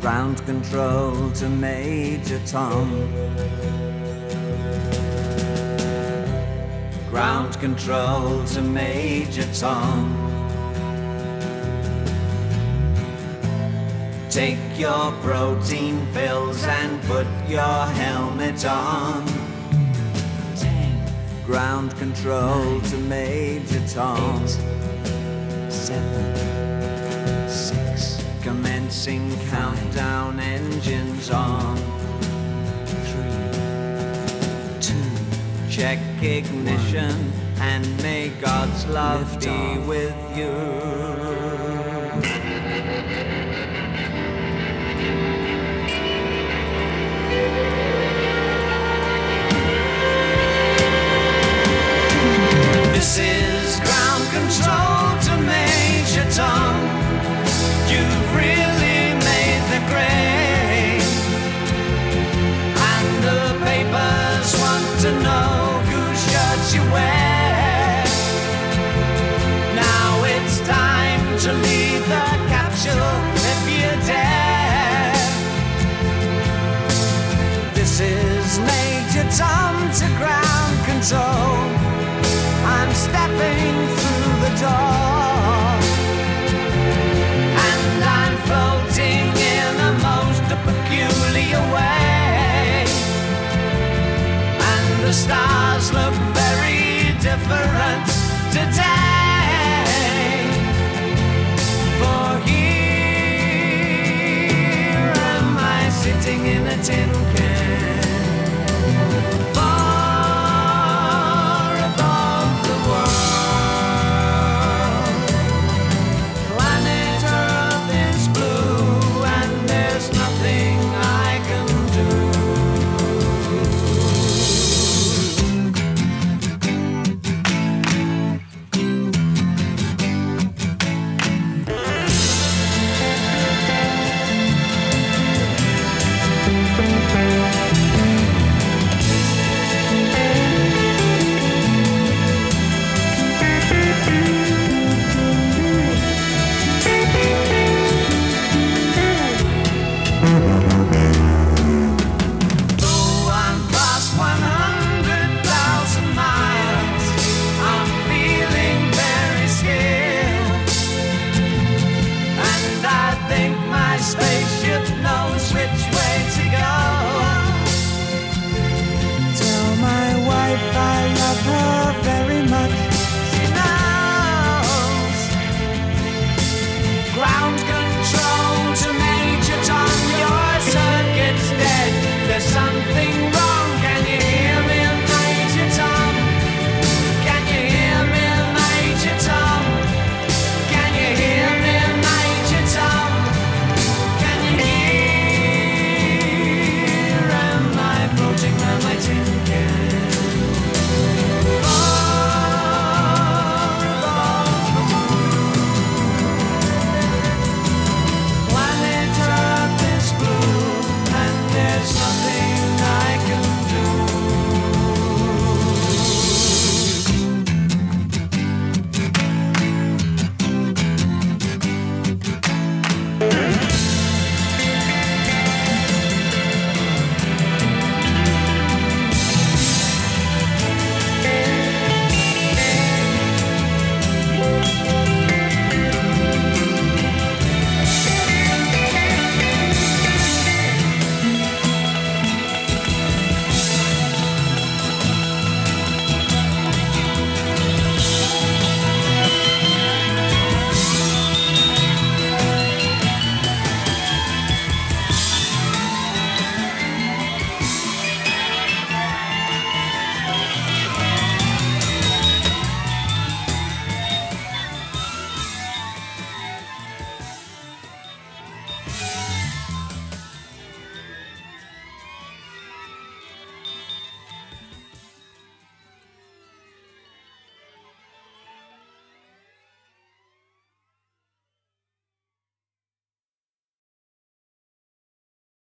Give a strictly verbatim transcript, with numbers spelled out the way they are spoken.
Ground control to Major Tom. Ground control to Major Tom. Take your protein pills and put your helmet on. Ten. Ground control nine, to Major Tom. Eight, seven, six. Commencing five, countdown, engines on. Three, two. Check ignition one, and may God's love be off. With you. This is ground control to Major Tom. You've really made the grade, and the papers want to know whose shirts you wear. Now it's time to leave the capsule if you dare. This is Major Tom to ground control. I'm stepping through the door, and I'm floating in a most peculiar way, and the stars look very different today. For here am I sitting in a tin can,